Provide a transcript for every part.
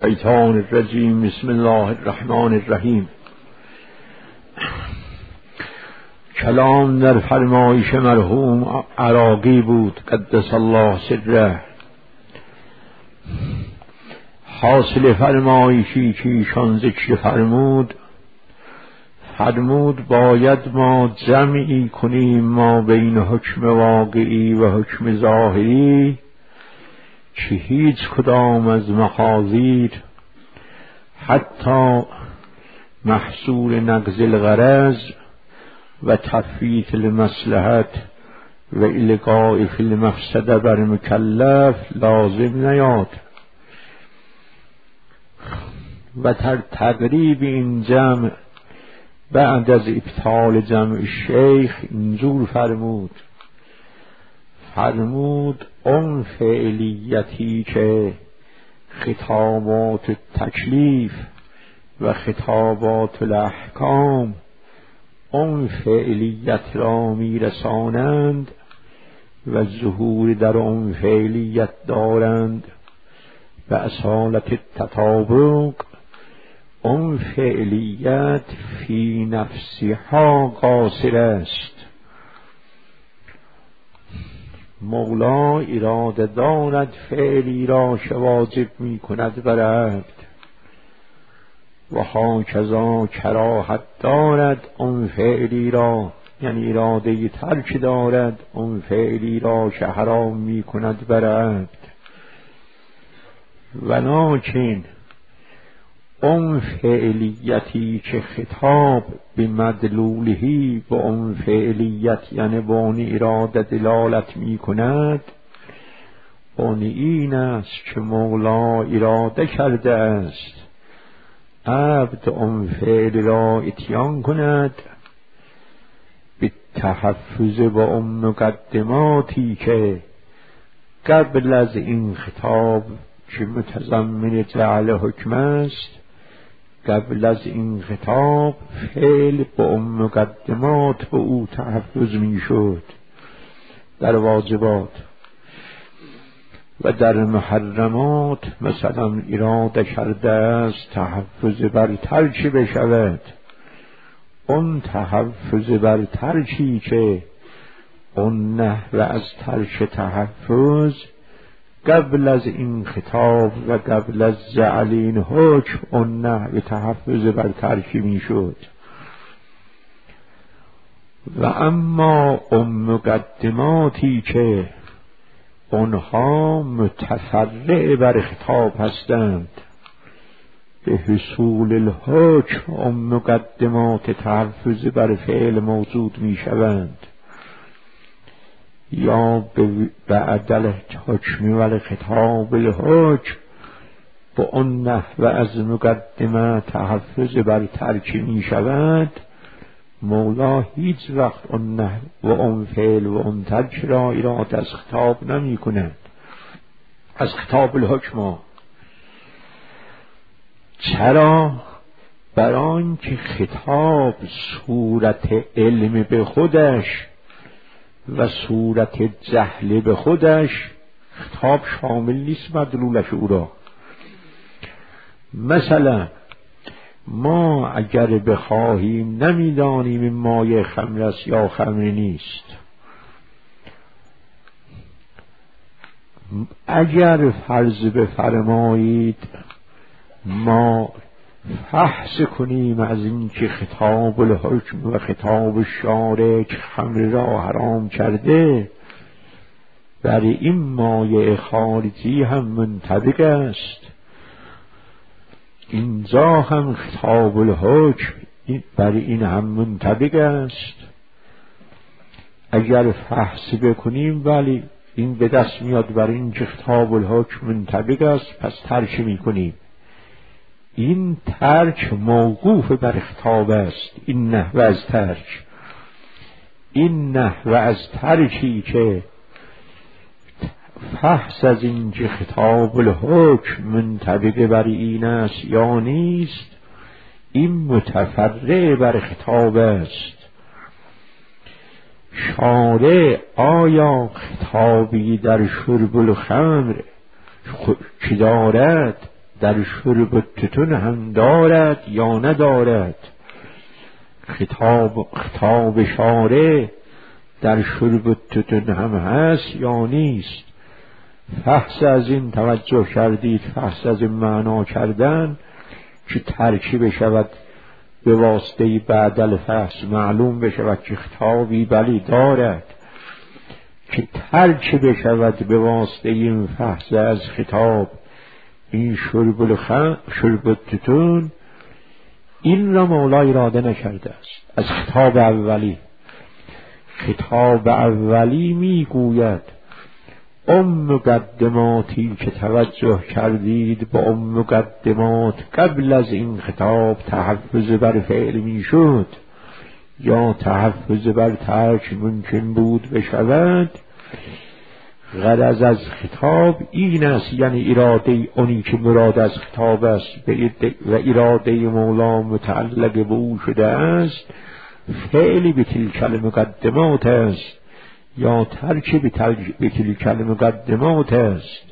شیطان الرجیم. بسم الله الرحمن الرحیم. کلام در فرمایش مرحوم عراقی بود قدس الله سره. حاصل فرمایشی که ایشان ذکر فرمود باید ما جمعی کنیم ما بین حکم واقعی و حکم ظاهری که هیچ کدام از محاذیر حتی محصول نقض الغرض و تفویت المصلحت و الغاء فی المفسده بر مکلف لازم نیاد و تقریب این جمع بعد از ابطال جمع شیخ اینجور فرمود اون فعلیتی که خطابات تکلیف و خطابات الاحکام اون فعلیت را میرسانند و ظهور در اون فعلیت دارند و اصالت تطابق اون فعلیت فی نفسها قاصر است. مولا اراده دارد فعلی را که واجب می کند بر عبد و هاکذا کراهت دارد اون فعلی را، یعنی اراده ترک دارد اون فعلی را که حرام می کند بر عبد. ولکن اون فعلیتی که خطاب به مدلولهی با اون فعلیت یعنی با اون اراده دلالت می کند اون این است که مولا اراده کرده است عبد اون فعل را اتیان کند به تحفظ با اون مقدماتی که قبل از این خطاب که متضمن جعل حکم است، قبل از این خطاب فعل با اون مقدمات به او تحفظ می شد در واجبات و در محرمات. مثلا اراده کرده است تحفظ بر ترک بشود، اون تحفظ بر ترکی که اون نحو از ترک تحفظ قبل از این خطاب و قبل از جعل این حکم اون نحو تحفظ بر ترکی می شد. و اما اون مقدماتی که اونها متفرع بر خطاب هستند به حصول الحکم اون مقدمات تحفظ بر فعل موجود می شوند یا بعد الحکم و خطاب الحکم با اون نحو از مقدمه تحفظ بر ترک می شود. مولا هیچ وقت اون نحو و اون فعل و اون ترک را اراده از خطاب نمی کند، از خطاب الحکم. چرا؟ برای که خطاب صورت علم به خودش و صورت جهل به خودش خطاب شامل نیست مدلولش او را. مثلا ما اگر بخواهیم نمیدانیم این مایه خمر است یا خمر نیست، اگر فرض بفرمایید ما بحث کنیم از این که خطاب الحکم و خطاب شارع خمر را حرام کرده برای این مایه خارجی هم منطبق است، اینجا هم خطاب الحکم برای این هم منطبق است. اگر بحث بکنیم ولی این به دست میاد برای این که خطاب الحکم منطبق است پس ترک میکنیم. این ترک موقوف بر خطاب است. این نحو از ترک، این نحو از ترکی که فحص از این که خطاب الحکم منطبق بر این است یا نیست، این متفرع بر خطاب است. شارع آیا خطابی در شرب الخمر که دارد در شربتتون هم دارد یا ندارد. خطاب شارع در شربتتون هم هست یا نیست. فحص از این توجه کردید، فحص از این معنا کردن که ترکیب شود به واسطه بعدل فحص معلوم بشود که خطابی بلی دارد، که ترکیب شود به واسطه این فحص از خطاب این شربتتون، این را مولا اراده نکرده است. از خطاب اولی، خطاب اولی میگوید اون مقدماتی که توجه کردید با اون مقدمات قبل از این خطاب تحفظ بر فعل میشد یا تحفظ بر ترک ممکن بود بشود. غرض از خطاب این است، یعنی اراده اونی که مراد از خطاب است و اراده مولا متعلق به او شده است، فعلی به تلک المقدمات است یا ترک به تلک المقدمات است.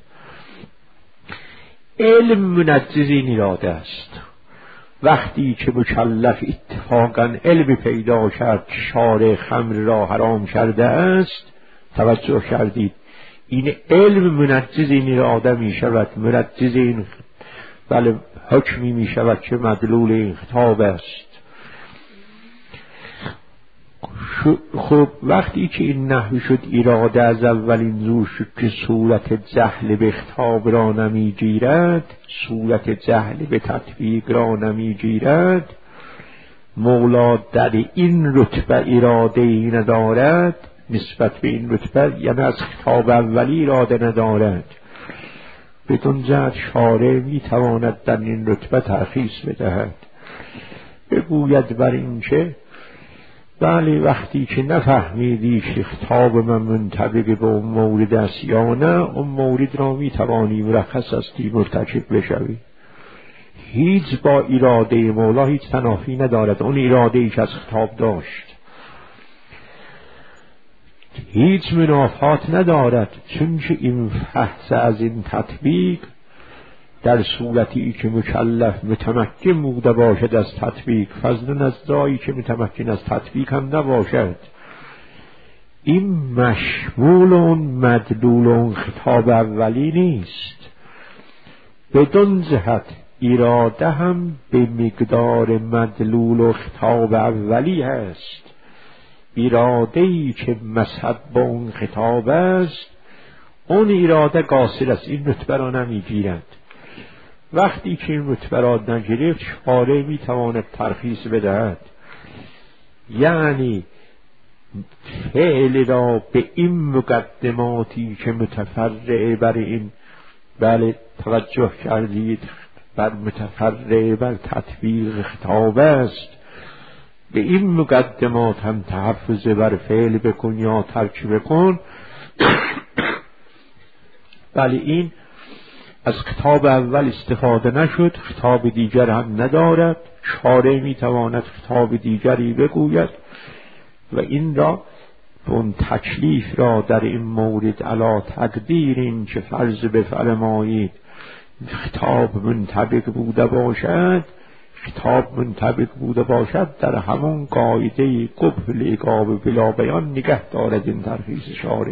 علم منجز این اراده است. وقتی که مکلف اتفاقا علم پیدا کرد که شارع خمر را حرام کرده است، توجه کردید این علم منجز این اراده می شود، منجز این بله حکمی می شود که مدلول این خطاب است. خب وقتی که این نحوی شد اراده از اولین زور شد که صورت جهل به خطاب را نمی گیرد، صورت جهل به تطبیق را نمی گیرد، مولا در این رتبه اراده ای ندارد نسبت به این رتبه، یعنی از خطاب اولی اراده ندارد. بدون جهت شارع می تواند در این رتبه ترخیص بدهد، بگوید بر این که بله وقتی که نفهمیدی که خطاب من منطبق به اون مورد است یا نه، اون مورد را می توانی مرخص هستی مرتکب بشوی. هیچ با اراده مولا هیچ تنافی ندارد. اون اراده ای که از خطاب داشت هیچ منافات ندارد، چون که این فحص از این تطبیق در صورتی که مکلف متمکن بوده باشد از تطبیق، فضلا از جایی که متمکن از تطبیق هم نباشد، این مشمول اون مدلول اون خطاب اولی نیست. بدون جهت اراده هم به مقدار مدلول و خطاب اولی هست. اراده‌ای که مصحب با اون خطاب است، اون اراده قاصر است، این رتبه را نمیگیرد. وقتی که این رتبه را نگرفت شارع میتواند ترخیص بدهد، یعنی فعل را به این مقدماتی که متفرع بر این بله توجه کردید بر متفرع بر تطبیق خطاب است، به این مقدمات هم تحفظ بر فعل بکن یا ترک بکن. بله این از خطاب اول استفاده نشد، خطاب دیگر هم ندارد. شارع میتواند خطاب دیگری بگوید و این را اون تکلیف را در این مورد علا تقدیر این که فرض بفرمایید خطاب منطبق بوده باشد، خطاب منطبق بوده باشد در همون قاعده قبل اقاب بلا بیان نگه دارد این ترخیص شارع.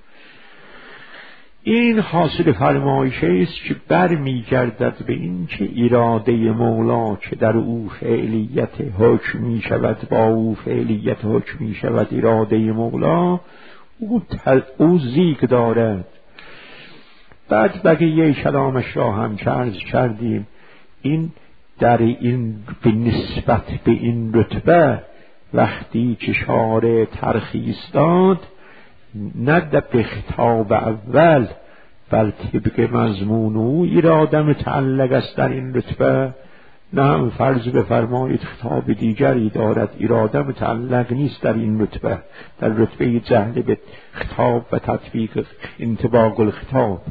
این حاصل فرمایشه است که برمیگردد به این که اراده مولا که در او فعلیت حکم می شود، با او فعلیت حکم می شود، اراده مولا او زیگ دارد. بعد بقیه کلامش را هم عرض کردیم. این در این به نسبت به این رتبه وقتی که شارع ترخیص داد، نه به خطاب اول بل طبق مضمون او اراده متعلق است در این رتبه، نه هم فرض بفرمایید خطاب دیگری دارد اراده متعلق نیست در این رتبه، در رتبه جهل به خطاب و تطبیق انطباق الخطاب.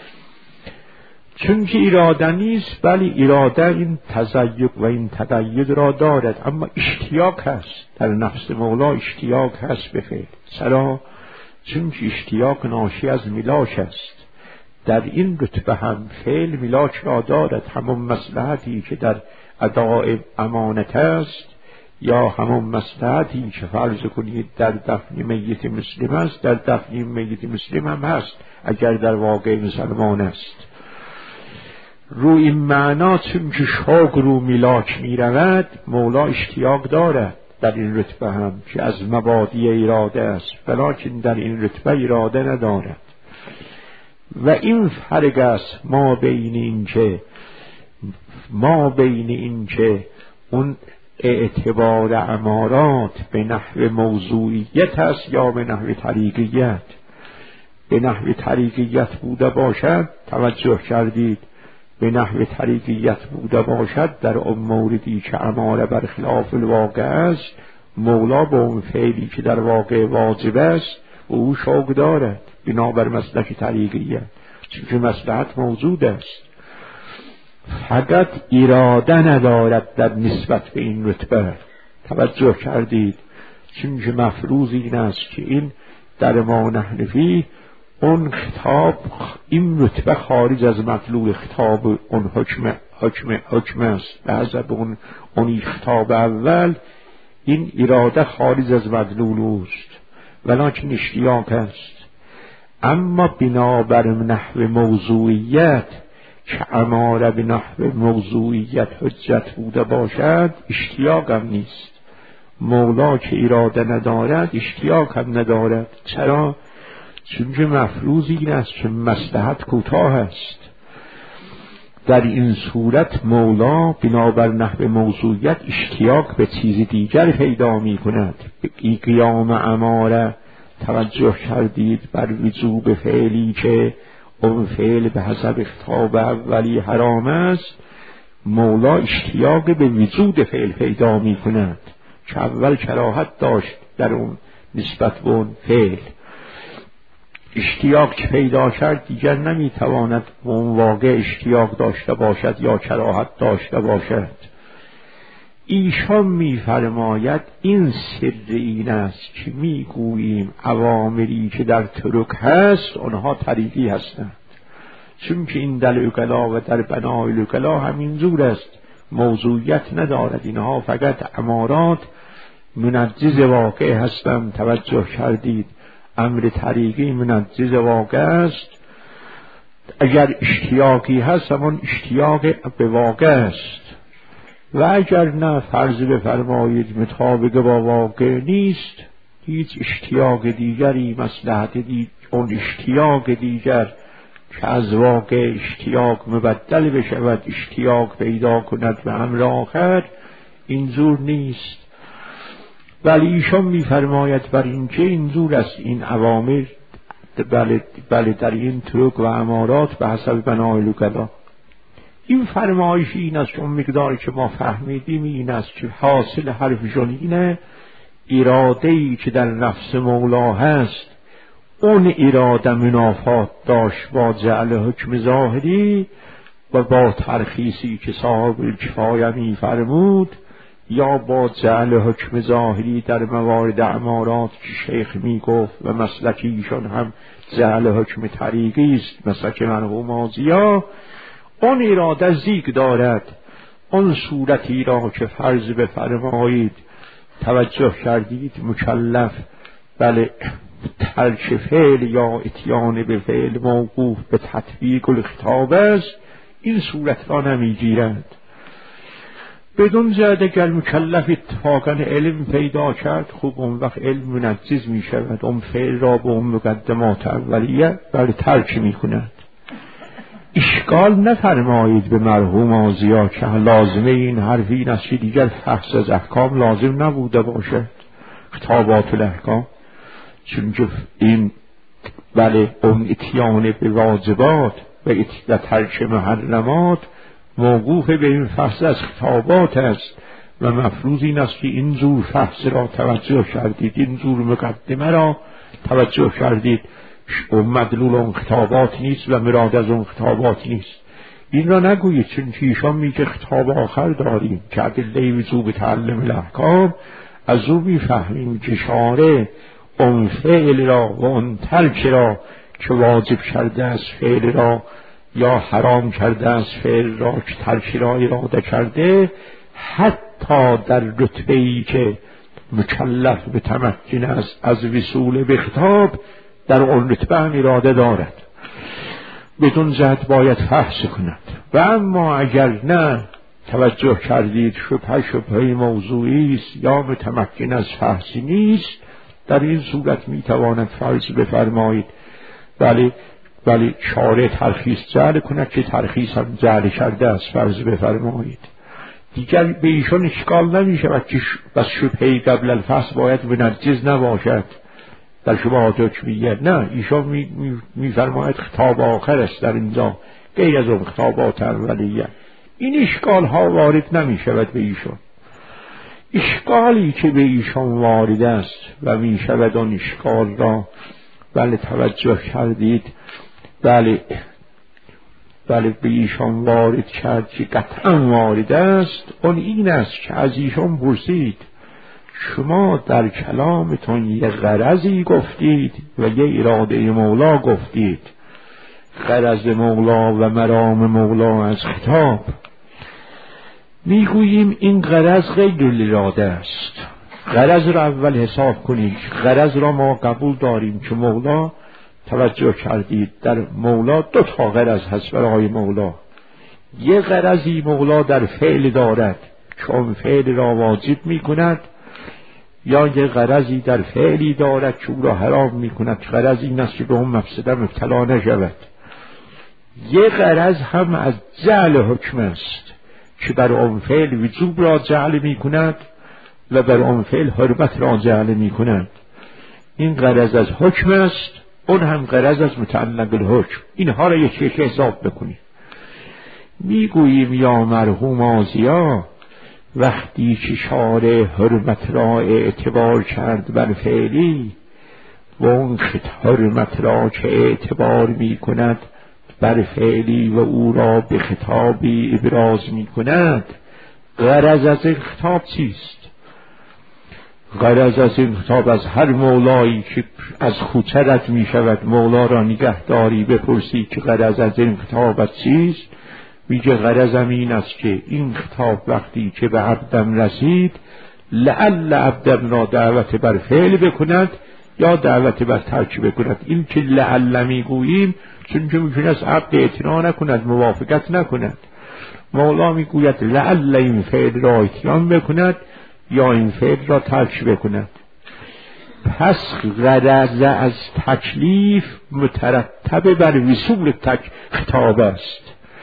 چون که اراده نیست، بلی اراده این تزیق و این تقید را دارد، اما اشتیاق هست در نفس مولا، اشتیاق هست به فعل. چرا؟ چون که اشتیاق ناشی از ملاک است. در این رتبه هم فعل ملاک را دارد، همون مصلحتی که در اداء امانت است یا همون مصلحتی که فرض کنید در دفن میت مسلم است، در دفن میت مسلم هم هست اگر در واقع مسلمان است. روی این معنا چون که شوق رو ملاک می رود، مولا اشتیاق دارد در این رتبه هم که از مبادی اراده است، ولیکن در این رتبه اراده ندارد. و این فرق است ما بین این که اون اعتبار امارات به نحو موضوعیت است یا به نحو طریقیت. به نحو طریقیت بوده باشد، توجه کردید، به نحو طریقیت بوده باشد در اون موردی که اماره بر خلاف الواقع است، مولا به اون فعلی که در واقع واجب است او شوق دارد بنابر مسلک طریقیت، چون مصلحت موجود است، فقط اراده ندارد در نسبت به این رتبه. توجه کردید، چون که مفروض این است که این در ما نحنفی اون خطاب این رتبه خارج از مطلوب خطاب اون حکم است، به حسب اون خطاب اول این اراده خارج از مدلول است ولکن اشتیاق است. اما بنابر نحو موضوعیت که اماره به نحو موضوعیت حجت بوده باشد، اشتیاق هم نیست. مولا که اراده ندارد اشتیاق هم ندارد. چرا؟ چون که مفروض این است که مصلحت کوتاه است. در این صورت مولا بنابر نحو موضوعیت اشتیاق به چیز دیگر پیدا می کند. به قیام اماره توجه کردید بر وجوب فعلی که اون فعل به حسب خطاب اولی حرام است، مولا اشتیاق به وجود فعل پیدا می کند که اول کراهت داشت در اون نسبت به اون فعل. اشتیاق که پیدا کرد دیگر نمیتواند به اون واقع اشتیاق داشته باشد یا کراهت داشته باشد. ایشان میفرماید این سر این است که میگوییم اوامری که در ترک هست آنها طریقی هستند، چون که این در اقلا و در بنای اقلا همینجور است، موضوعیت ندارد. اینها فقط امارات منجز واقع هستند. توجه کردید، امر طریقی منجز واقع است. اگر اشتیاقی هست همون اشتیاق به واقع است، و اگر نه فرض بفرمایید مطابق با واقع نیست، هیچ اشتیاق دیگری مصلحت اون اشتیاق دیگر که از واقع اشتیاق مبدل بشود اشتیاق پیدا کند به امر آخر، اینجور نیست. ولی ایشان میفرماید بر این که اینجور است این اوامر بله در این ترک و امارات به حسب بنای لوکلا. این فرمایش این است که اون مقداری که ما فهمیدیم این است که حاصل حرفشون اینه اراده‌ای که در نفس مولا هست اون اراده منافات داشت با جعل حکم ظاهری و با ترخیصی که صاحب الکفایه می‌فرمود، یا با جعل حکم ظاهری در موارد امارات که شیخ میگفت و مسلکی ایشان هم جعل حکم طریقی است، مسلک مرحوم آزیا. اون اراده زیگ دارد، اون صورتی را که فرض بفرمایید توجه کردید مکلف بله ترک فعل یا اتیان به فعل موقوف به تطبیق الخطاب است، این صورت را نمیگیرد. بدون زیاده اگر مکلف اتفاقا علم پیدا کرد، خوب اون وقت علم منجز می شود، اون فعل را به اون مقدمات اولیه بله ترک می کند. اشکال نفرمایید به مرحوم آزیا که لازمه این حرف این است که دیگر فحص از احکام لازم نبوده باشد، خطابات الاحکام، چون که این بله اون اتیان به واجبات و ترک محرمات موقوف به این فحص از خطابات است و مفروض این است که این زور فحص را توجه کردید، این زور مقدمه را توجه کردید. اون مدلول اون خطابات نیست و مراد از اون خطابات نیست. این را نگویید، چون که ایشان میگه خطاب آخر داریم که ادله وجوب تعلم الاحکام، از او میفهمیم که شارع اون فعل را و اون ترک را که واجب کرده است فعل را یا حرام کرده است فعل را که ترکی را اراده کرده، حتی در رتبه‌ای که مکلف به تمکن است از وصول به خطاب، در اون رتبه هم اراده دارد، بدون جهت باید فحص کند. و اما اگر نه توجه کردید شبهه موضوعی است یا متمکن از فحصی نیست، در این صورت میتواند فرض بفرمایید ولی شارع ترخیص جعل کند که ترخیص هم جعل کرده است، فرض بفرمایید دیگر به ایشان اشکال نمی شود که بس شبهه قبل الفحص باید منجز نباشد در شبهات حکمیه. نه، ایشان میفرماید خطاب آخر است در اینجا غیر از اون خطابات اولیه. این اشکال ها وارد نمی شود به ایشان. اشکالی که به ایشان وارد است و می شود اون اشکال را توجه کردید بله به ایشان وارد کرد که قطعا وارد است، اون این است که از ایشان پرسید شما در کلامتون یه غرضی گفتید و یه اراده مولا گفتید، غرض مولا و مرام مولا از خطاب. میگوییم این غرض غیر الاراده است. غرض را اول حساب کنید. غرض را ما قبول داریم که مولا، توجه کردید در مولا دو تا غرض هست برای مولا. یه غرضی مولا در فعل دارد چون فعل را واجب می کند، یا یه غرضی در فعلی دارد که او را حرام می کند، غرض این است که به اون مفسده مبتلا نشود. یه غرض هم از جعل حکم است که بر اون فعل وجوب را جعل می کند و بر اون فعل حرمت را جعل می کند. این غرض از حکم است، اون هم غرض از متعلق الحکم. اینها را یکی یکی حساب بکنید. میگوییم یا مرحوم آزیا، وقتی که شارع حرمت را اعتبار کرد بر فعلی و اون حرمت را که اعتبار می کند بر فعلی و او را به خطابی ابراز می کند، غرض از این خطاب چیست؟ غرض از این خطاب از هر مولایی که از کوچه رد می شود مولا را نگهداری بپرسی که غرض از این خطاب از چیست؟ میگه غرضم این است که این خطاب وقتی که به عبدم رسید لعل عبدم را دعوت بر فعل بکند یا دعوت بر ترک بکند. این که لعل میگوییم چون که میتونه از عبد اعتنا نکند، موافقت نکند. مولا میگوید لعل این فعل را اتیان بکند یا این فعل را ترک بکند. پس غرض از تکلیف مترتب بر وصول خطاب است.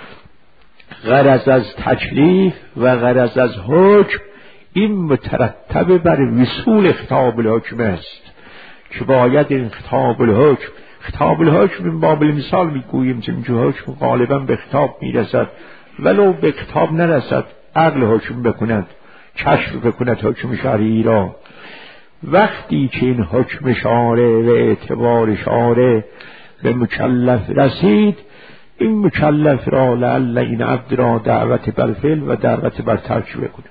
غرض از تکلیف و غرض از حکم این مترتب بر وصول خطاب الحکم است که باید این خطاب الحکم این باب مثال میگوییم چون حکم غالبا به خطاب میرسد، ولو به خطاب نرسد عقل حکم بکند، کشف بکند حکم شرعی را. وقتی که این حکم شارع و اعتبار شارع به مکلف رسید، این مکلف را لعل این عبد را دعوت بر فعل و دعوت بر ترک بکند.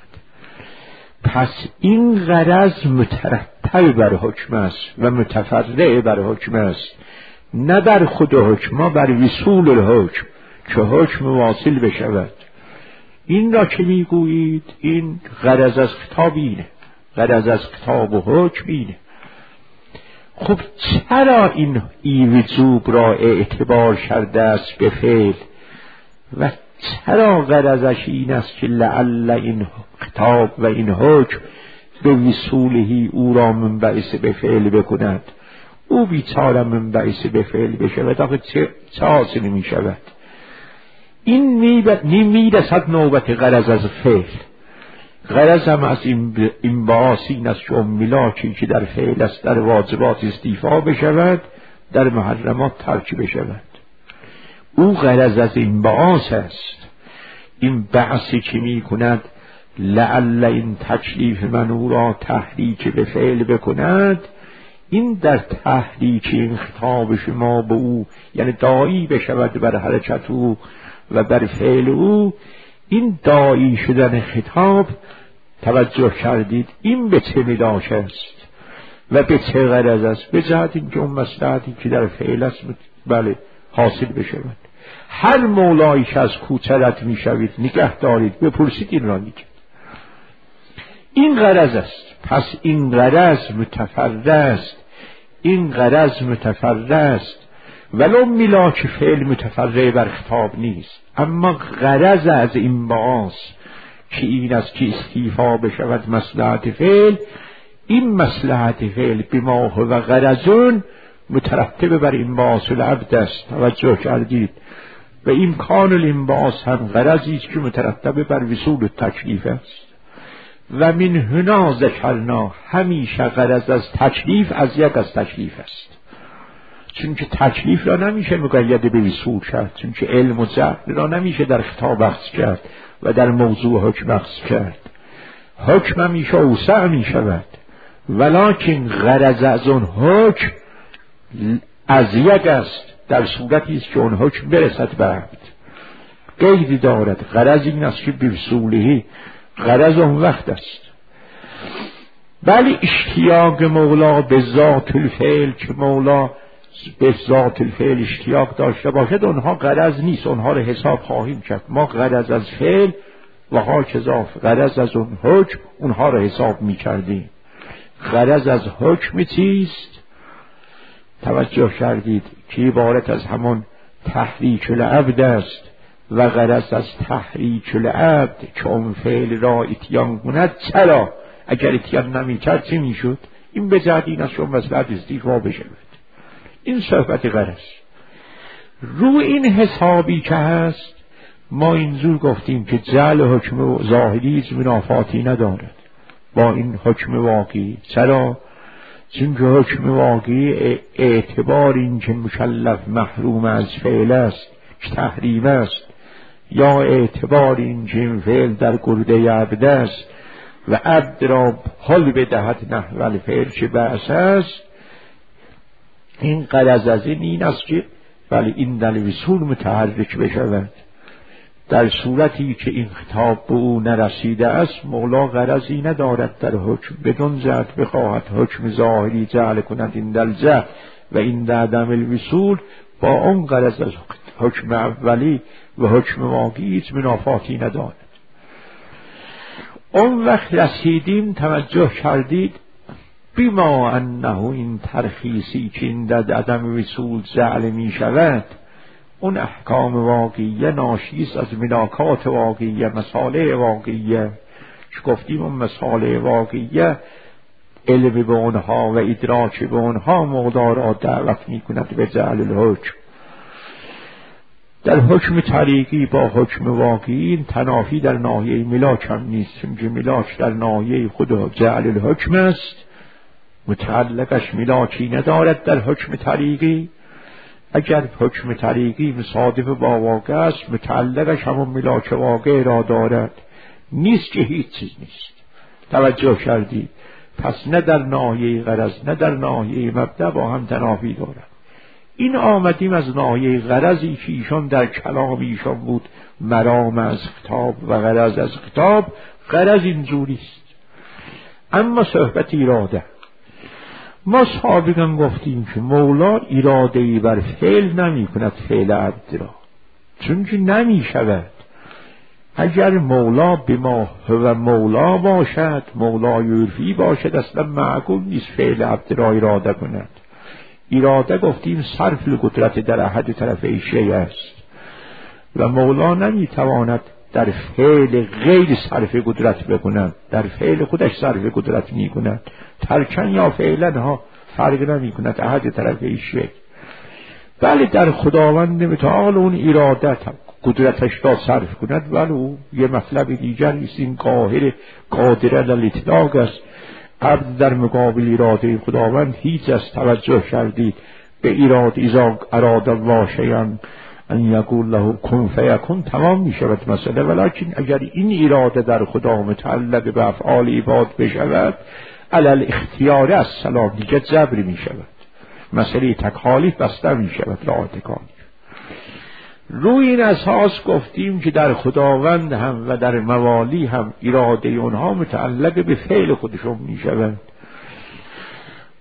پس این غرض مترتب بر حکم است و متفرع بر حکم است، نه بر خود حکم، ما بر وصول الحکم که حکم واصل بشود. این را که میگویید این غرض از خطاب اینه، غرض از خطاب و حکم اینه. خب چرا این وجوب را اعتبار کرده است به فعل و چرا غرضش این است که لعل این خطاب و این حکم به وصولهی او را منبعث به فعل بکند؟ او بیچاره منبعث به فعل بشود، آخه چه حاصل می شود؟ این میرسد نوبت غرض از فعل. غرض هم از این باعث این است که ملاکی که در فعل است در واجبات استیفا بشود، در محرمات ترک بشود. او غرض از این باعث است. این بعثی که می کند لعل این تکلیف من او را تحریک به فعل بکند، این در تحریک این خطاب شما به او یعنی داعی بشود بر حرکت او و بر فعل او. این داعی شدن خطاب توجه کردید این به چه ملاک است و به چه غرض است؟ به جهت اینکه اون مصلحتی که در فعل است بله حاصل بشود. هر مولایی که از کوترت میشوید نگه دارید، بپرسید این را نگه. این غرض است. پس این غرض متفرد است، این غرض متفرد است، ولو ملاک فعل متفرد بر خطاب نیست. اما غرض از این باز که این است که استیفا بشود مصلحت فعل، این مصلحت فعل بما هو غرضون مترتب بر انبعاث العبد است. توجه کردید؟ و امکان الانبعاث هم غرضی است که مترتب بر وصول التکلیف است. و من هنا ذکرنا، همیشه غرض از تکلیف از یک از تکلیف است، چون که تکلیف را نمیشه مقید به وصول کرد، چون که علم و جهل را نمیشه در خطاب بحث کرد و در موضوع حکم بحث کرد. حکم همیشه اوسع می شود، ولکن غرض از اون حکم از یک است، در صورتی است که اون حکم برسد به عبد. قیدی دارد، غرض این است که به وصوله، غرض اون وقت است. بلی اشتیاق مولا به ذات الفعل، که مولا به ذات الفعل اشتیاق داشته باشد، اونها غرض نیست، اونها رو حساب خواهیم کرد. ما غرض از فعل و هاکذا غرض از اون حکم، اونها رو حساب می کردیم. غرض از حکم چیست؟ توجه کردید که عبارت از همون تحریک العبد است. و غرض از تحریک العبد که اون فعل را اتیان کند. چرا؟ اگر اتیان نمی کرد چی می شد؟ این به جهت این است که مصلحت استیفا بشود. این صحبت غرض. رو این حسابی که هست ما اینجور گفتیم که جعل حکم ظاهری منافاتی ندارد با این حکم واقعی. چرا؟ چون که حکم واقعی اعتبار این که مکلف محروم از فعل است که تحریم است، یا اعتبار این که این فعل در گرده عبد است و عبد را حل بدهد نحو الفعل چه بأس است. این غرض از این است که ولی این در وصول متحرک بشود. در صورتی که این خطاب به او نرسیده است، مولا غرضی ندارد در حکم، بدون جهت بخواهد حکم ظاهری جعل کند این در جهل و این در عدم الوصول، با اون غرض از حکم اولی و حکم واقعی منافاتی ندارد. اون وقت رسیدیم، توجه کردید، بما انه این ترخیصی که این در عدم وصول جعل می شود، اون احکام واقعیه ناشیست از ملاکات واقعیه، مصالح واقعیه. که گفتیم اون مصالح واقعیه علم به اونها و ادراک به اونها مقدار را دعوت می کند به جعل الحکم. در حکم طریقی با حکم واقعی تنافی در ناحیه ملاک هم نیست، چون که ملاک در ناحیه خود جعل الحکم است، متعلقش ملاکی ندارد. در حکم طریقی اگر حکم طریقی مصادف با واقع است، متعلقش همون ملاک واقع را دارد، نیست که هیچ چیز نیست. توجه کردی؟ پس نه در ناحیه غرض نه در ناحیه مبدأ با هم تنافی دارد. این آمدیم از ناحیه غرضی که ایشان در کلام ایشان بود، مرام از خطاب و غرض از خطاب. غرض اینجوریست. اما صحبت اراده، ما سابقا گفتیم که مولا اراده‌ای بر فعل نمی کند، فعل عبد را، چون که نمی شود. اگر مولا به ما هو مولا باشد، مولای عرفی باشد، اصلا معقول نیست فعل عبد را اراده کند. اراده گفتیم صرف القدرت در احد طرفی شیء است و مولا نمی تواند در فعل غیر صرف قدرت بکند، در فعل خودش صرف قدرت می کند. ترکن یا فعلا ها فرق نمی کند، احد طرفی شیء. بله در خداوند متعال اون ارادت قدرتش را صرف کند، ولی او یه مطلب دیگری است. این قاهر قادر علی الاطلاق است. عبد در مقابل اراده خداوند هیچ است. توجه کردید به اراده اذا اراد الله شیئا ان یقول له کن فیکون تمام می شود مسئله. ولیکن اگر این اراده در خدا متعلق به افعال عباد بشود، علل اختیار از سلام دیگه جبری می شود، مسئله تکالیف بسته می شود، لا تکالیف. روی این اساس گفتیم که در خداوند هم و در موالی هم اراده اونها متعلق به فعل خودشون می شود.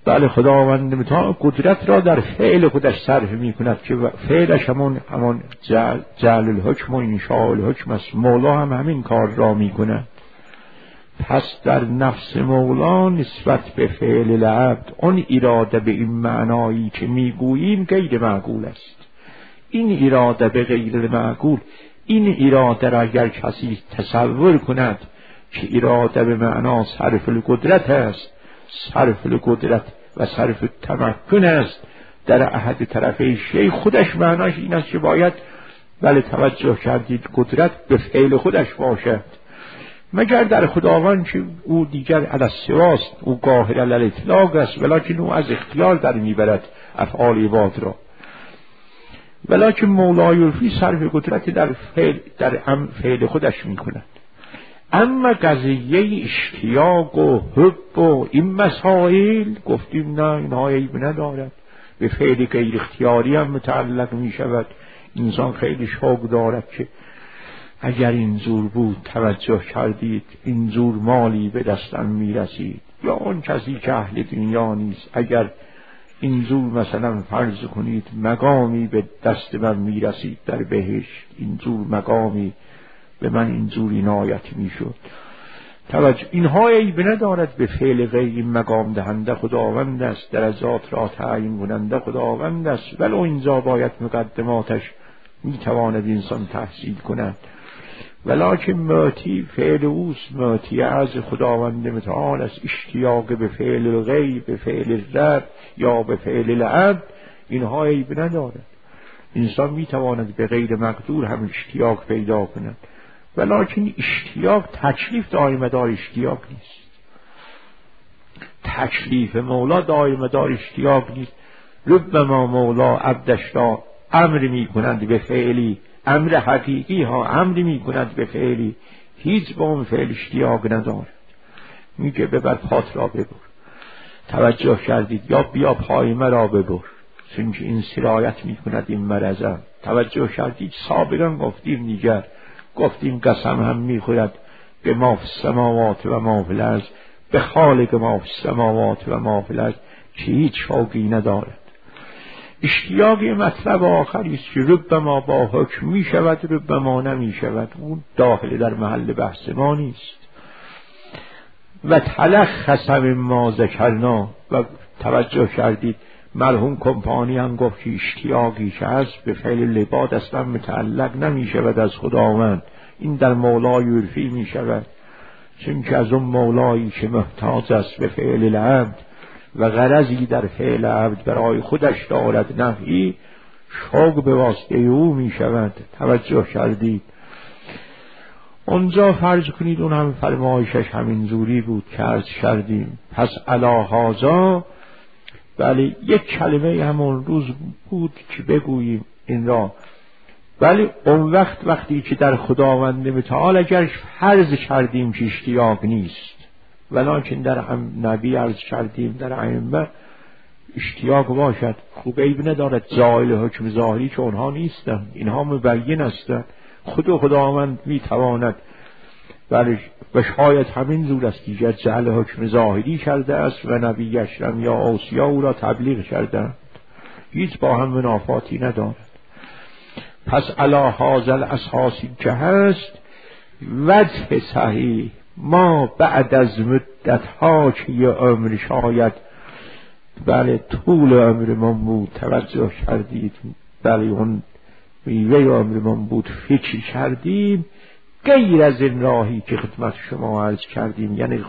بله خداوند متعال قدرت را در فعل خودش صرف می کند که فعلش همان جعل الحکم و انشاء الحکم است. مولا هم همین کار را می کند. پس در نفس مولا نسبت به فعل العبد اون اراده به این معنایی که میگوییم غیر معقول است. این اراده به غیر معقول، این اراده را اگر کسی تصور کند که اراده به معنا صرف القدرت است، صرف القدرت و صرف تمکن است در احد طرفی شی، خودش معناش این است که باید بله توجه کردید قدرت به فعل خودش باشد، مگر در خداوند که او دیگر علی السواست، او قاهر علی الاطلاق است، ولکن او از اختیار در میبرد افعال عباد را. ولکن مولای عرفی صرف قدرت در فعل خودش میکند. اما قضیه اشتیاق و حب و این مسائل گفتیم نه، اینها عیب ندارد، به فعل غیر اختیاری هم متعلق می شود. انسان خیلی شوق دارد که اگر اینجور بود توجه کردید اینجور مالی به دستم می رسید، یا اون کسی که اهل دنیا نیست اگر اینجور مثلا فرض کنید مقامی به دست من می رسید در بهشت، اینجور مقامی به من اینجور عنایت می شد. توجه اینها عیب ندارد، به فعل غیر مقام دهنده خداوند است، درجات را تعیین کننده خداوند است، ولی اینجا باید مقدماتش می تواند انسان تحصیل کند. ولکن معطی فعل اوست، معطی از خداوند متعال است. اشتیاق به فعل الغیب، به فعل رب یا به فعل العبد اینها عیب ندارد. انسان می تواند به غیر مقدور هم اشتیاق پیدا کند، ولکن اشتیاق تکلیف دائم دار اشتیاق نیست. تکلیف مولا دائم دار اشتیاق نیست. ربما مولا عبدش را امر می کنند به فعلی، امر حقیقی ها امر می کنند به فعلی، هیچ با اون فعل اشتیاق ندارد. میگه ببر پات را ببر، توجه کردید، یا بیا پای مرا ببر، چونکه این سرایت می کند این مرضم. توجه کردید، سابقا گفتیم دیگر، گفتیم قسم هم می خورد به ما فی السماوات و ما فی الارض، به خالق ما فی السماوات و ما فی الارض، که هیچ شوقی ندارد. اشتیاق مطلب آخری است که ربما با حکم می شود، ربما نمی شود، اون داخل در محل بحث ما نیست. و تلخص مما ذکرنا، و توجه کردید مرحوم کمپانی هم گفت که اشتیاقی که هست به فعل لباد اصلا متعلق نمی شود از خداوند، این در مولای عرفی می شود، چون که از اون مولایی که محتاج است به فعل العبد و غرضی در فعل عبد برای خودش دارد نفعی، شوق به واسطه او می شود. توجه کردید اونجا فرض کنید اون هم فرمایشش همین زوری بود که عرض کردیم. پس علی هذا، بله یک کلمه همون روز بود که بگوییم این را، ولی اون وقتی که در خداوند متعال اگر فرض کردیم که اشتیاق نیست، ولکن در نبی عرض کردیم در ائمه اشتیاق باشد، خوب عیب ندارد. زائل حکم ظاهری که اونها نیستن، اینها مبین هستند. خداوند میتواند، ولی و شاید همین زور است دیگر جعل حکم ظاهری کرده است و نبی اشرم یا اوصیا او را تبلیغ کردند، هیچ با هم منافاتی ندارد. پس علی هذا الاساسی که هست وجه صحیح ما بعد از مدت ها که یه عمر شاید، بله طول عمرمون بود، توجه کردید، بله اون میوه عمرمون بود، فکر کردیم غیر از این راهی که خدمت شما عرض کردیم، یعنی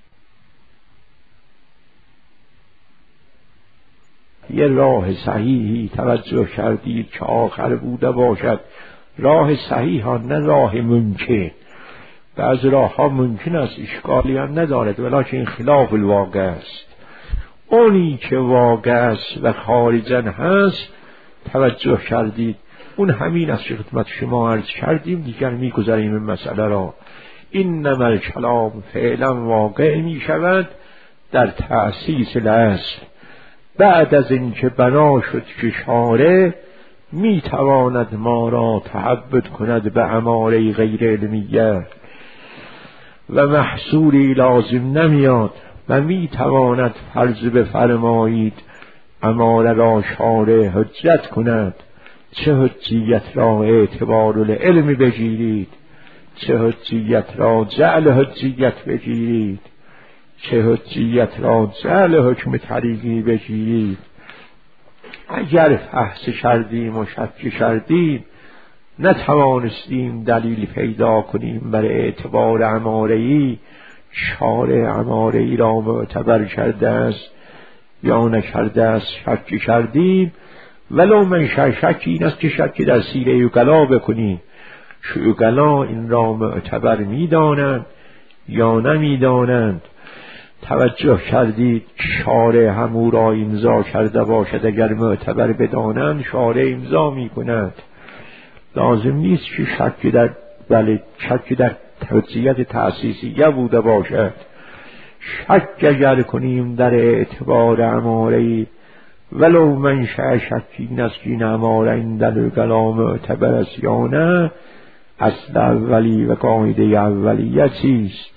یه راه صحیحی توجه کردید که آخر بوده باشد، راه صحیح ها، نه راه ممکن. بعض راه ها ممکن است، اشکالی هم ندارد، ولیکن این خلاف الواقع است. اونی که واقع است و خارجن هست، توجه کردید، اون همین است که خدمت شما عرض کردیم، دیگر میگذاریم این مسئله را. اینما الکلام فعلا واقع می شود در تأسیس الاصل، بعد از اینکه بنا شد که شارع می تواند ما را تعبد کند به اماره غیر علمیه و محصولی لازم نمیاد. و می تواند فرض بفرمایید اماره را شارع حجت کند، چه حجیت را اعتبار العلم بگیرید، چه حجیت را جعل حجیت بگیرید، چه حجیت را جعل حکم طریقی بگیرید. اگر فحص کردیم و شک کردیم نتوانستیم دلیل پیدا کنیم بر اعتبار اماره‌ای، شارع اماره‌ای را معتبر کرده است یا نکرده است شک کردیم. ولو من شک این است که شک در سیره عقلا بکنیم، عقلا این را معتبر می‌دانند یا نمی‌دانند. توجه کردید شارع همو را امضا کرده باشد، اگر معتبر بدانند شارع امضا می‌کند. لازم نیست که شک در حجیت تأسیسیه بوده باشد. شک اگر کنیم در اعتبار اماره‌ای، ولو من شک این است که این اماره این در عقلا معتبر است یا نه، اصل اولی و قاعده اولیه چیست؟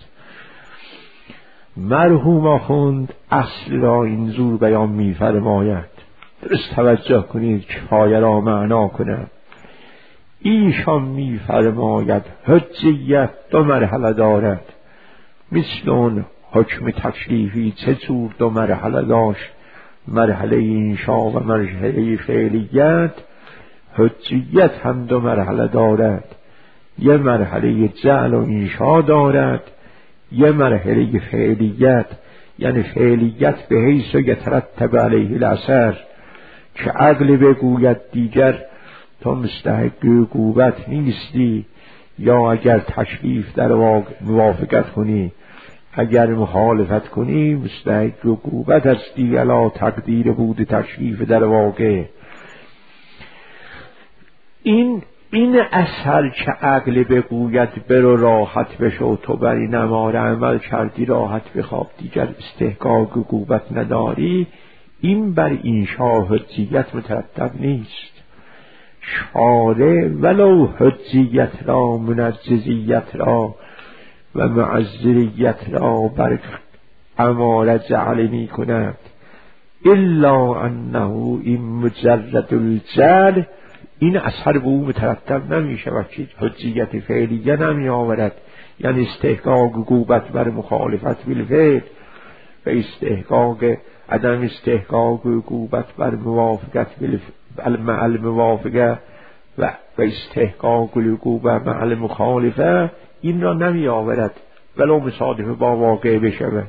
مرحوم آخوند اصل را اینجور بیان می‌فرماید، درست توجه کنید که پایه را معنا کنم. ایشان می‌فرماید حجیت دو مرحله دارد، مثل اون حکم تکلیفی چه جور دو مرحله داشت، مرحله انشا و مرحله فعلیت، حجیت هم دو مرحله دارد. یه مرحله جعل و انشا دارد، یه مرحله فعلیت، یعنی فعلیت به حیث یترتب علیه الاثر، که عقل بگوید دیگر تو مستحق عقوبت نیستی، یا اگر تکلیف در موافقت کنی، اگر مخالفت کنی مستحق عقوبت هستی، الا تقدیر بود تکلیف در واقع. این اثر که عقل بگوید برو راحت بشو، تو بر این اماره عمل کردی راحت بخواب دیگر استحقاق عقوبت نداری، این بر انشاء حجیت مترتب نیست. شارع ولو حجیت را، منجزیت را و معذریت را بر اماره جعل می کند، الا انه این مجرد الجعل، این اثر به او مترتب نمی شود که حجیت فعلیه نمی آورد، یعنی استحقاق عقوبت بر مخالفت بالفعل و استحقاق عدم استحقاق عقوبت بر موافقت مع الموافقه و استحقاق العقوبه مع المخالفه، این را نمی آورد ولو مصادف با واقع بشود.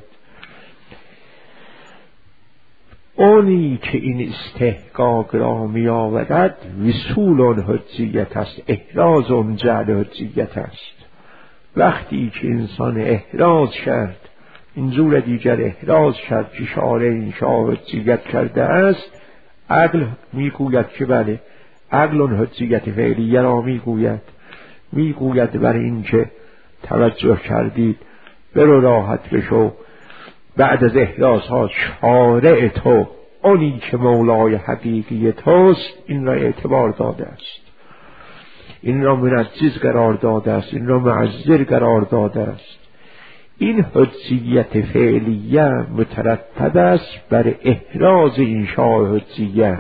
اونی که این استحقاق را می آورد وصول حجیت است، احراز اون جعل حجیت است. وقتی که انسان احراز کرد، اینجور دیگر احراز کرد که شارع انشاء حجیت کرده است، عقل می گوید که بله، عقل اون حجیت فعلیه را می گوید برای این که توجه کردید برو راحت بشو، بعد از احرازها شارع تو اونی که مولای حقیقی توست این را اعتبار داده است، این را منجز قرار داده است، این را معذر قرار داده است. این حجیت فعلیه مترتب است بر احراز انشاء حجیت.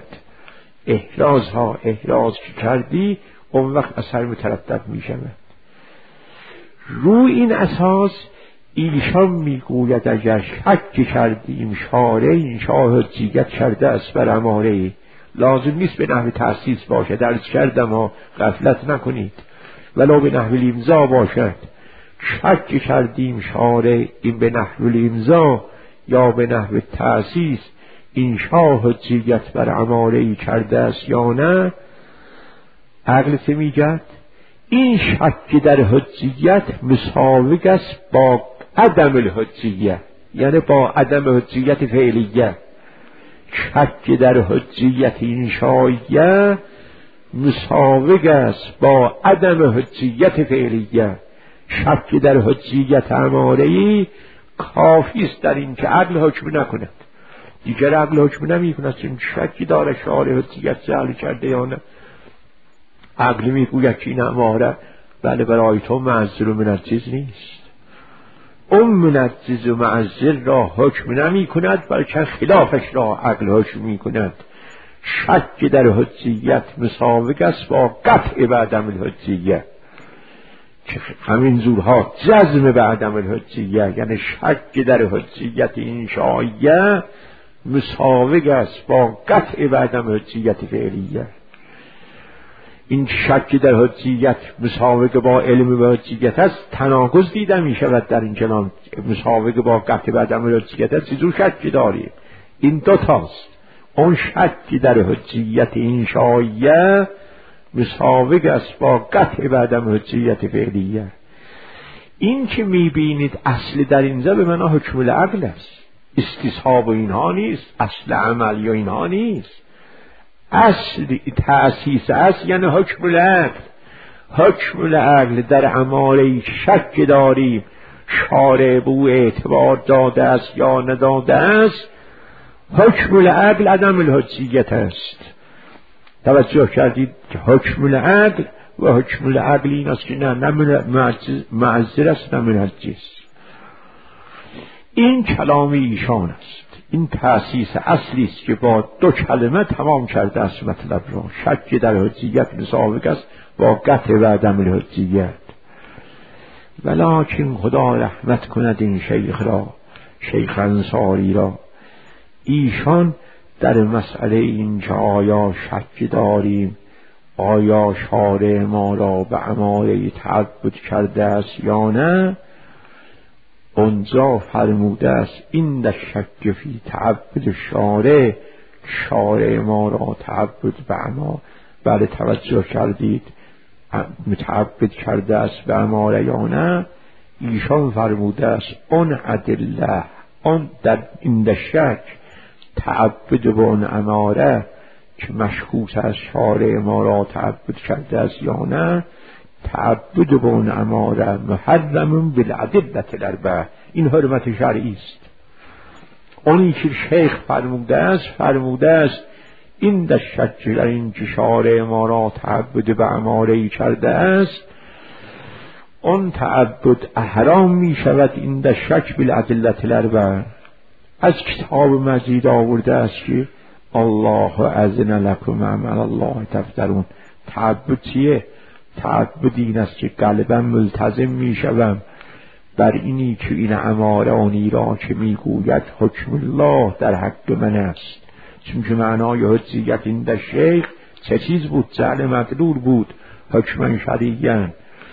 احراز که کردی اون وقت اثر مترتب می شود. روی این اساس ایشان میگوید اگر شک کردیم شارع انشاء حجیت کرده است بر اماره، لازم نیست به نحو تأسیس باشد، درس کردم ها غفلت نکنید، ولو به نحو الامضا باشد. شک کردیم شارع این به نحو الامضا یا به نحو تأسیس انشاء حجیت بر اماره کرده است یا نه، عقل چه میگد؟ این شک در حجیت مساوی است با عدم الحجیه، یعنی با عدم حجیت فعلیه. شک در حجیت انشائیه مساوی است با عدم حجیت فعلیه. شک در حجیت اماره‌ای کافی است در این که عقل حکم نکند، دیگر عقل حکم نمی کند چون شکی داره شارع حجیت جعل کرده یا نه. عقل میگوید که این اماره بله برای تو معذور و منجز نیست، اون منجز و معذر را حکم نمی کند، بلکه خلافش را عقل حکم می کند. شک در حجیت مساوی است با قطع به عدم الحجیه، که همین زورها جزم به عدم الحجیه، یعنی شک در حجیت انشائیه مساوی است با قطع به عدم حجیت فعلیه. این شک در حجیت مساوی با علم به حجیت است، تناقض دیده می شود در این کلام. مساوی با قطع به عدم الحجیت است، چیزو شک داریم. این دو تاست. اون شک در حجیت انشائیه مساوی است با قطع به عدم حجیت فعلیه. این که می بینید اصل در اینجا به معنی حکم العقل است، استصحاب و اینها نیست، اصل عملی و اینها نیست. اصل تأسیس است یعنی حکم العقل. حکم العقل در اماره شک داریم شارع به او اعتبار داده است یا نداده است. حکم العقل عدم الحجیت است. توجه کردید که حکم العقل و حکم العقل این است که نه معذر است نه منجز. این کلام ایشان است. این تأسیس اصلی است که با دو کلمه تمام کرده است مطلب را. شک در حجیت مساوی است با قطع و عدم الحجیت. ولکن خدا رحمت کند این شیخ را، شیخ انصاری را. ایشان در مسئله این که آیا شک داریم، آیا شارع ما را به اماره تعبد کرده است یا نه، اونجا فرموده است این در شک فی تعبد شارع، شارع ما را تعبد به اماره، بله توجه کردید، متعبد کرده است به اماره یا نه. ایشان فرموده است اون ادله، اون در این در شک تعبد به اون اماره که مشخوص از شارع ما را تعبد کرده است یا نه، تعبد به اون اماره محرم بالادله الاربعه. این حرمت شرعی است. اونی که شیخ فرموده است این در شک در این که شارع ما را تعبد به اماره کرده است، اون تعبد احرام می شود. این در شک بالادله الاربعه. از کتاب مجید آورده است که الله اذن لکم عمل الله تفترون. تعبد چیه؟ تعبد این است که قلبا ملتزم می شوم بر اینی که این اماره آنی را که می گوید حکم الله در حق من است. چون که معنای حجیت این در شیخ چه چیز بود؟ جعل مدلول بود، حکم شرعیاً.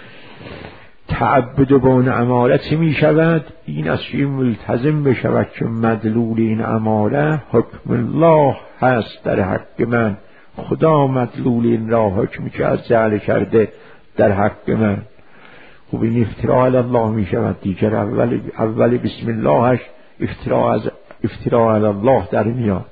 تعبد با اون اماره چی می شود؟ این است که ملتزم بشود که مدلول این اماره حکم الله هست در حق من. خدا مدلول این را حکم که از جعل کرده در حق من. خب این افتراء علی الله می شود دیگر. اول بسم اللهش افتراء علی الله در میاد.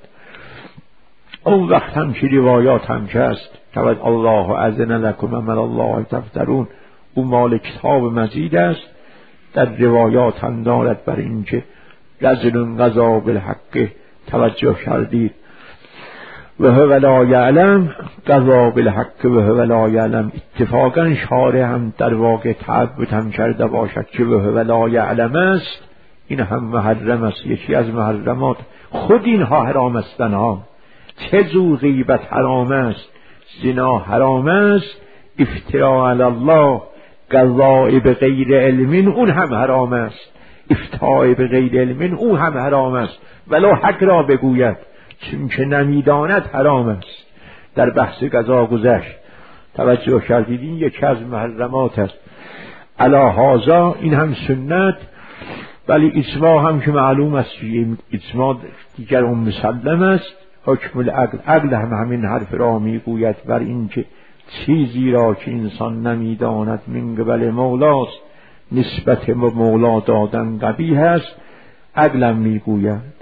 اون وقت هم که روایات هم که است که الله اذن لکم عمل الله تفترون، او مال کتاب مجید است. در روایات هم دارد بر این که رجل قضا بالحق. توجه کردید و هو لا یعلم، قضا بالحق و هو لا یعلم. اتفاقا شارع هم در واقع تعبد هم کرده باشد که و هو لا یعلم است، این هم محرم است. یکی از محرمات خود اینها حرام استن ها. چه جور غیبت حرام است، زنا حرام است، افتراء علی الله، قضاء به غیر علم اون هم حرام است، افتاء به غیر علم اون هم حرام است. ولو حق را بگوید چون که نمیداند حرام است. در بحث قضا گذشت. توجه کردید این یکی از محرمات است. علی هذا این هم سنت، ولی اجماع هم که معلوم است که اجماع دیگر اون مسلم است. حکم العقل، عقل هم همین حرف را میگوید بر این که چیزی را که انسان نمیداند من قبل مولاست، نسبت به مولا دادن قبیح است. عقلم میگوید.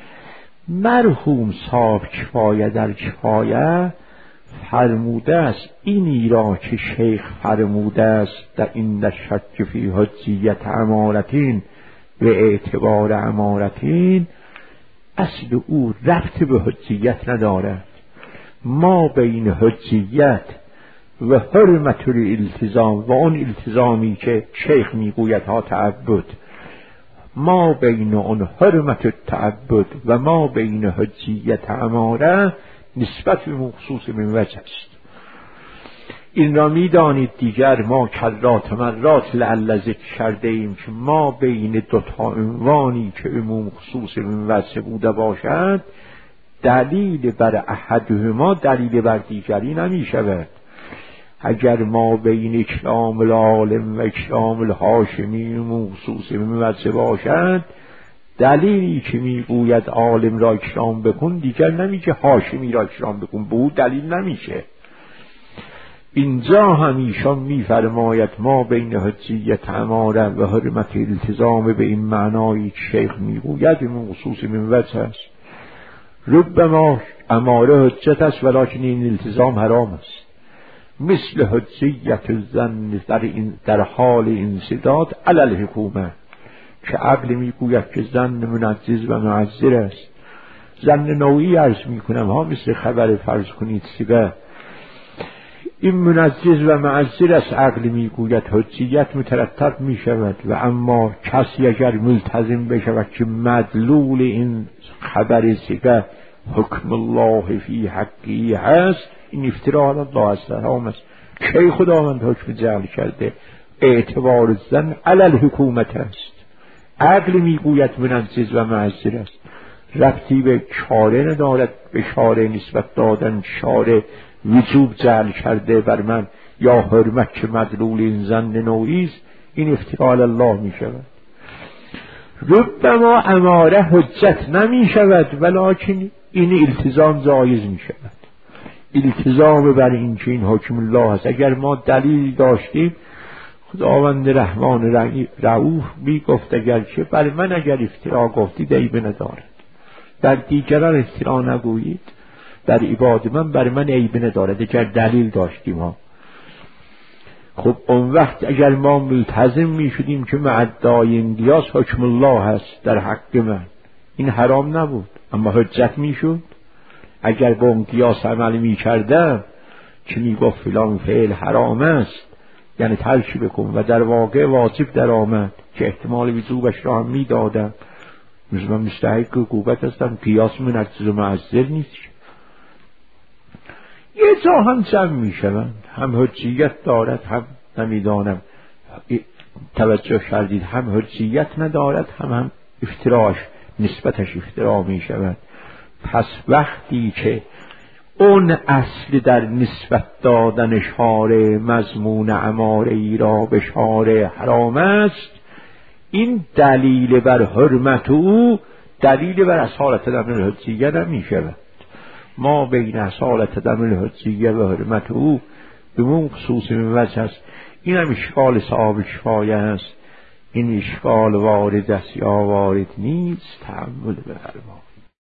مرحوم صاحب کفایه در کفایه فرموده است اینی را که شیخ فرموده است در این در شک فی حجیت امارتین و اعتبار امارتین، اصل او ربط به حجیت ندارد. ما بین حجیت و حرمت الالتزام و اون التزامی که شیخ میگوید ها تعبد ما بین اون حرمت التعبد و ما بین حجیت اماره نسبت به مخصوص من وجه است. این را می دانید دیگر ما کرات مرات لعل ذکر کرده ایم که ما بین دوتا عنوانی که عموم خصوص من وجه بوده باشد دلیل بر احدهما دلیل بر دیگری نمی شود. اگر ما بین اکرام العالم و اکرام الهاشمی عموم خصوص من وجه باشد دلیلی که می گوید عالم را اکرام بکن دیگر نمیگه هاشمی را اکرام بکن، به او دلیل نمیشه. اینجا همیشان میفرماید ما بین حجیت اماره و حرمت التزام به این معنایی که شیخ میگوید به خصوص من وجه است. ربما اماره حجت است ولکن این التزام حرام است. مثل حجیت الظن در حال انسداد علی الحکومه که عقل میگوید که ظن منجز و معذر است. ظن نوعی عرض میکنم ها، مثل خبر فرض کنید سیبه، این منجز و معذر است. عقل میگوید حجیت مترتب میشود و اما کسی اگر ملتزم بشود که مدلول این خبر سیبه حکم الله فی حقی هست، این افتراء علی الله است، حرام است. کی خداوند حکم جعل کرده؟ اعتبار الظن علی الحکومت است. عقل میگوید منجز و معذر است، ربطی به چاره ندارد. به چاره نسبت دادن چاره وجوب جعل کرده بر من یا حرمت که مدلول این ظن نوعی است، این افتراء علی الله می شود. ربما اماره حجت نمی شود ولکن این التزام جایز می شود. التزام بر این که این حکم الله است. اگر ما دلیل داشتیم خداوند رحمان رؤوف می گفت اگر که بر من اگر افترا گفتید عیب ندارد، در دیگران افترا نگویید، در عباد من بر من عیب ندارد اگر دلیل داشتیم ها. خب اون وقت اگر ما ملتزم می شدیم که معدای این قیاس حکم الله هست در حق من، این حرام نبود اما حجت می شد. اگر با اون قیاس عمل می کردم که می گفت فلان فعل حرام است یعنی ترک بکن و در واقع واجب در آمد که احتمال وجوبش را هم می دادم، من مستحق عقوبت هستم، قیاس منجز و معذر نیست. یه جا هم جمع می شوند، هم حجیت دارد هم نمیدانم توجه کردید، هم حجیت ندارد هم افتراش نسبتش افترا می شود. پس وقتی که اون اصل در نسبت دادن شارع مضمون اماره ای را به شارع حرام است، این دلیل بر حرمت او دلیل بر اصالت دم الحجیه نمی شود. ما بین اصالت دم الحجیه و حرمت او به اون خصوص من وجه است. این هم اشکال صاحب شفایه است. این اشکال وارد است یا وارد نیست، تأمل بفرمایید.